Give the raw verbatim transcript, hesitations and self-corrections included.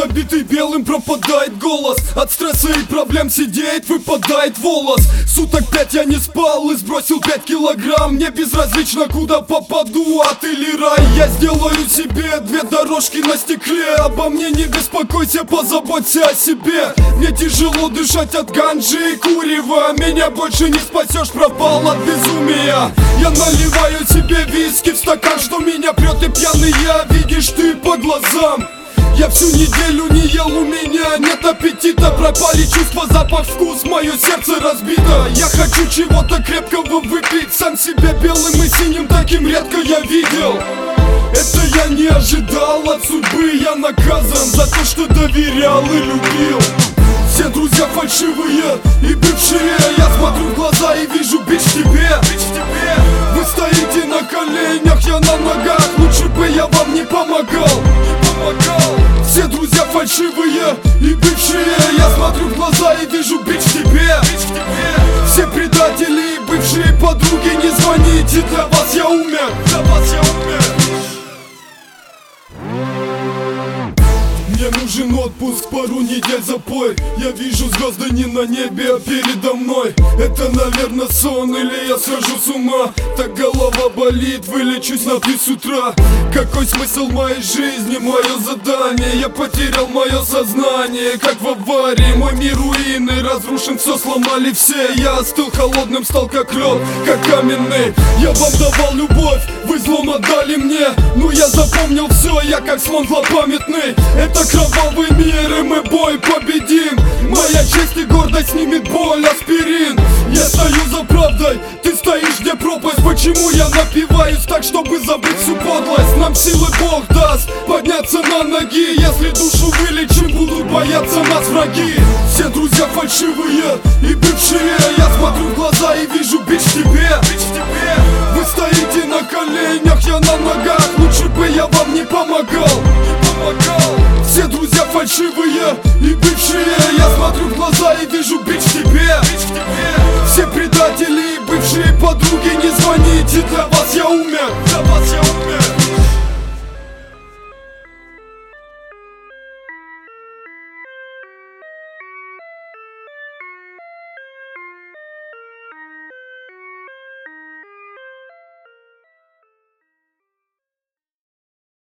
забитый белым, пропадает голос. От стресса и проблем сидеть, выпадает волос. Суток пять я не спал и сбросил пять килограмм. Мне безразлично, куда попаду, ад или рай. Я сделаю себе две дорожки на стекле. Обо мне не беспокойся, позаботься о себе. Мне тяжело дышать от ганджи и курева. Меня больше не спасешь, пропал от безумия. Я наливаю себе виски в стакан, что меня прет и пьяный я, видишь ты по глазам. Я всю неделю не ел, у меня нет аппетита. Пропали чувства, запах, вкус, мое сердце разбито. Я хочу чего-то крепкого выпить, сам себя белым и синим таким редко я видел. Это я не ожидал от судьбы, я наказан за то, что доверял и любил. Все друзья фальшивые и бывшие. Я смотрю в глаза и вижу бич в тебе. Вы стоите на коленях, я на ногах. Лучше бы я вам не помогал. Все друзья фальшивые и бывшие. Я смотрю в глаза и вижу бич в тебе. Все предатели и бывшие подруги, не звоните, для вас я умер. Для вас я умер. Мне нужен отпуск, пару недель запой. Я вижу звезды не на небе, а передо мной. Это, наверное, сон или я схожу с ума. Так голова болит, вылечусь на три с утра. Какой смысл моей жизни, мое задание? Я потерял мое сознание, как в аварии. Мой мир руины, разрушен, все сломали все. Я остыл холодным, стал как лед, как каменный. Я вам давал любовь, вы злом отдали мне. Но я запомнил все, я как слон злопамятный. Это кровавый мир, и мы бой победим. Моя честь и гордость снимет боль, аспирин. Я стою за правдой, ты стоишь, где пропасть. Почему я напиваюсь так, чтобы забыть всю подлость? Нам силы Бог даст подняться на ноги. Если душу вылечим, будут бояться нас враги. Все друзья фальшивые и бывшие. Я смотрю в глаза и вижу бич в тебе. Вы стоите на коленях, я на ногах. Лучше бы я вам не помогал. Все друзья фальшивые и бывшие. Я смотрю в глаза и вижу бич в тебе. Все предатели и бывшие подруги, не звоните, для вас я умер. Для вас я умер.